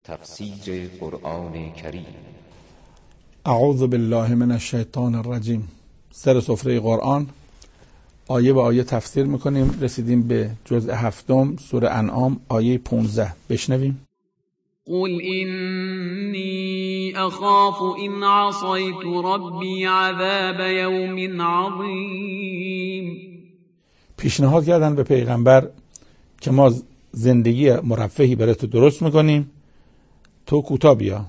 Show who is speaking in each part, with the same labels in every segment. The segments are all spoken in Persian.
Speaker 1: تفسیر قرآن کریم.
Speaker 2: اعوذ بالله من الشیطان الرجیم. سر سفره قرآن آیه به آیه تفسیر میکنیم. رسیدیم به جزء هفتم سوره انعام آیه 15. بشنویم.
Speaker 3: قل إني أخاف إن عصيت ربي عذاب يوم عظيم.
Speaker 2: پیشنهاد کردن به پیغمبر که ما زندگی مرفهی برای تو درست میکنیم، تو کوتاه بیا.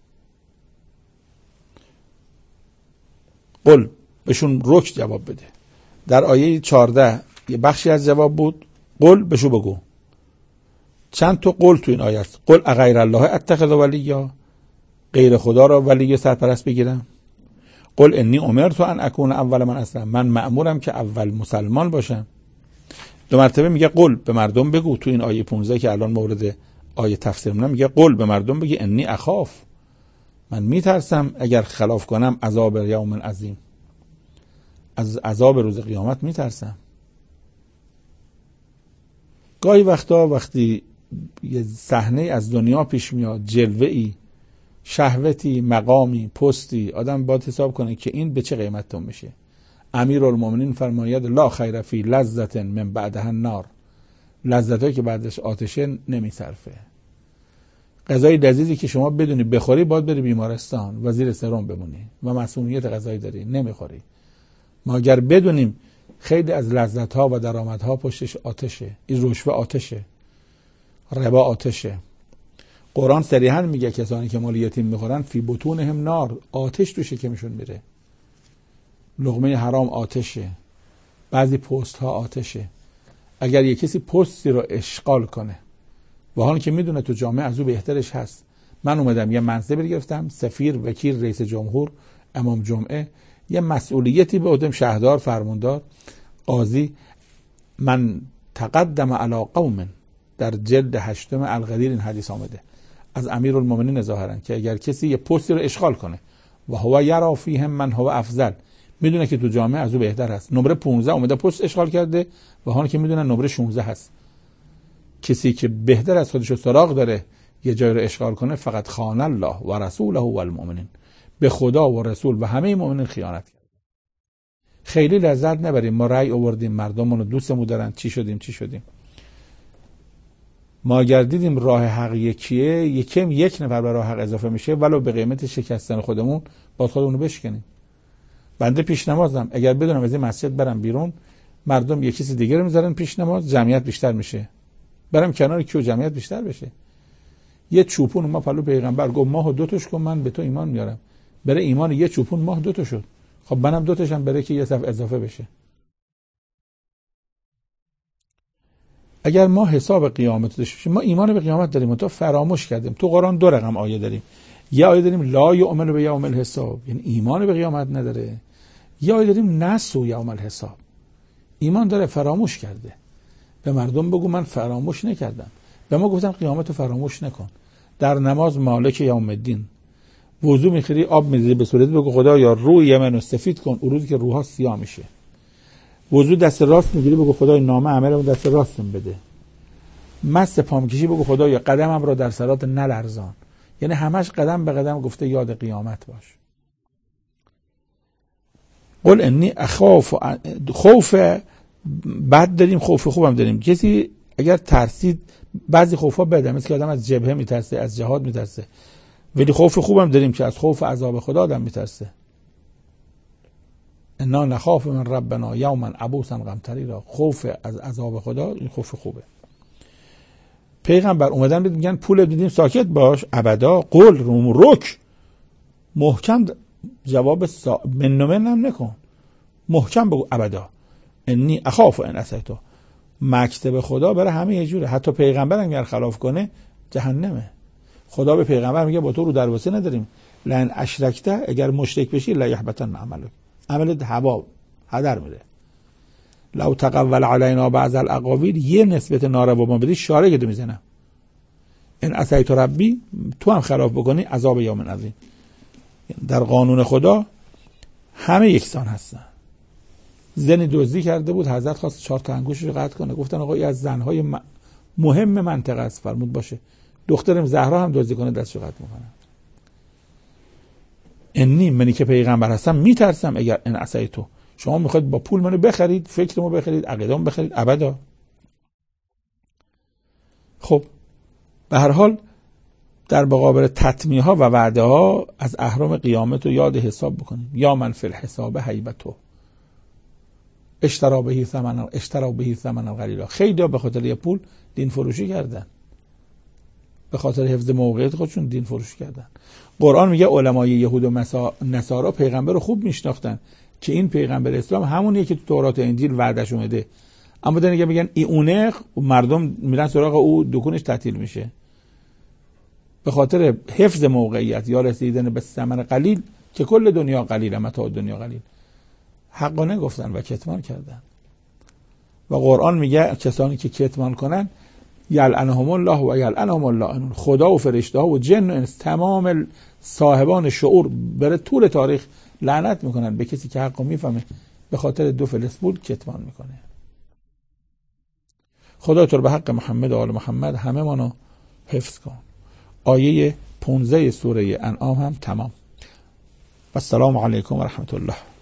Speaker 2: قل بهشون رک جواب بده. در آیه 14 یه بخشی از جواب بود. قل بهشون بگو. چند تا قل تو این آیه است. قل اغیر الله اتخذ ولیا، غیر خدا را ولی سرپرست بگیرم. قل انی امرت ان اکون اول من اسلم، من مأمورم که اول مسلمان باشم. دو مرتبه میگه قل به مردم بگو. تو این آیه 15 که الان مورد آیه تفسیر منم میگه قل به مردم بگی انی اخاف، من میترسم اگر خلاف کنم عذاب یوم عظیم، از عذاب روز قیامت میترسم. گاهی وقتی یه صحنه از دنیا پیش میاد، جلوه‌ای، شهوتی، مقامی، پستی، آدم باید حساب کنه که این به چه قیمتتون میشه. امیرالمومنین فرماید لا خیر فی لذت من بعدها النار، لذتایی که بعدش آتشه نمیصرفه. غذای لذیذی که شما بدونی بخوری باید بری بیمارستان و زیر سرم بمونی و مسئولیت غذایی داری، نمیخوری. ما اگر بدونیم خیلی از لذت‌ها و درآمدها پشتش آتشه، این رشوه آتشه، ربا آتشه. قرآن صریحاً میگه کسانی که مال یتیم میخورن فی بطونهم نار، آتش تو شکمشون میره. لقمه حرام آتشه، بعضی پست ها آتشه. اگر یک کسی پستی رو اشغال کنه و حالا که میدونه تو جامعه از او بهترش هست، من اومدم یه منصب گرفتم، سفیر، وکیل، رئیس جمهور، امام جمعه، یه مسئولیتی به عهدم، شهردار، فرماندار، قاضی، من تقدم علی قوم، در جلد 8 القدیر این حدیث آمده از امیرالمومنین ظاهرا که اگر کسی یه پستی رو اشغال کنه و هو یرا فیهم من هو افضل، میدونه که تو جامعه از او بهتر هست، نمره 15 اومده پست اشغال کرده و حالا که میدونه نمره 16 هست، کسی که بهتر از خودش سراغ داره یه جای رو اشغال کنه، فقط خان الله و رسوله و المؤمنین، به خدا و رسول و همه مؤمنین خیانت کرد. خیلی لذت نبریم. ما رأی آوردیم، مردمونو دوستمون دارن، چی شدیم. ما اگر دیدیم راه حق یکیه، یک نفر به راه حق اضافه میشه ولو به قیمت شکستن خودمون، با خودمونو بشکنیم. بنده پیش نمازم، اگر بدونم از این مسجد برم بیرون مردم یک کسی دیگه رو میذارن پیش نماز، جمعیت بیشتر میشه، برم کنار کیو جمعیت بیشتر بشه. یه چوپون ما پلو پیغمبر گفت ماهو 2 تاش کن من به تو ایمان میارم، بره ایمان یه چوپون ماه 2 تا شد، خب منم 2 تاشم بره که یه صف اضافه بشه. اگر ما حساب قیامت داشتیم، ما ایمان به قیامت داریم تو فراموش کردیم. تو قرآن 2 رقم آیه داریم، یه آیه داریم لا یؤمن بیوم الحساب، یعنی ایمان به قیامت نداره. یه آیه داریم نسوا یوم الحساب، ایمان داره فراموش کرده. به مردم بگو من فراموش نکردم. به ما گفتن قیامت رو فراموش نکن. در نماز مالک یوم الدین، وضو میخوری آب میذاری به صورت بگو خدایا روی منو سفید کن، اون روزی که روحا سیاه میشه. وضو دست راست میگیری بگو خدای نامه عملمو دست راستم بده. مست پام کشی بگو خدایا قدمم رو در صراط نلرزان. یعنی همش قدم به قدم گفته یاد قیامت باش. قل انی اخاف، خوف بد داریم، خوف خوبم داریم. کسی اگر ترسید، بعضی خوفا بده، مثل که آدم از جبهه میترسه، از جهاد میترسه، ولی خوف خوبم داریم که از خوف عذاب خدا آدم میترسه. انا نخاف من ربنا یوما عبوسا قمطریرا، خوف از عذاب خدا این خوف خوبه. پیغمبر اومدن میگن پول دیدیم ساکت باش ابدا. قل رک، محکم جواب من هم نکن، محکم بگو ابدا. انی اخاف ان عصیتو، مکتب خدا برای همه یه جوره، حتی پیغمبر اگر خلاف کنه جهنمه. خدا به پیغمبر میگه با تو رو دروازه نداریم، لئن اشرکته، اگر مشرک بشی لا یحبطن عملک، عملت هدر میره. لو تقول علینا بعض الاقاویل، یه نسبت ناروا ما بدی شاره گدو میزنم. ان عصیت ربی، تو هم خلاف بکنی عذاب یوم عظیم. در قانون خدا همه یکسان هستن. زنی دزدی کرده بود، حضرت خواست 4 تا انگشتش رو قطع کنه، گفتن آقا این از زنهای مهم منطقه است، فرمود باشه. دخترم زهرا هم دزدی کنه دستشو قطع میکنن. انی منی که پیغمبر هستم میترسم اگر ان عصیتو، شما میخواید با پول منو بخرید، فکرمو بخرید، عقیده‌مو بخرید، ابدا. خب به هر حال در مقابل تطمیع ها و وعده ها از اهرام قیامت رو یاد حساب بکنیم. یا من فی الحساب هیبتو اشترا بهی ثمنا قلیلا. خیلی به خاطر یه پول دین فروشی کردن، به خاطر حفظ موقعیت خودشون دین فروشی کردن. قرآن میگه علمای یهود و نصارا پیغمبر رو خوب میشناختن که این پیغمبر اسلام همونیه که تو تورات و انجیل وعدش اومده، اما دیگه میگن ایونه مردم میرن سراغ او، دکونش تعطیل میشه. به خاطر حفظ موقعیت یا رسیدن به ثمن قلیل که کل دنیا قلیله، متاع دنیا قلیل، حقا نگفتن و کتمان کردن. و قرآن میگه کسانی که کتمان کنن یلعنهم الله و یلعنهم اللائنون، خدا و فرشته ها و جن و انس، تمام صاحبان شعور بر طول تاریخ لعنت میکنن به کسی که حقا میفهمه، به خاطر 2 فلس پول کتمان میکنه. خدا تو رو به حق محمد و آل محمد همه مانو حفظ کن. آیه 15 سوره انعام هم تمام. و السلام علیکم و رحمت الله.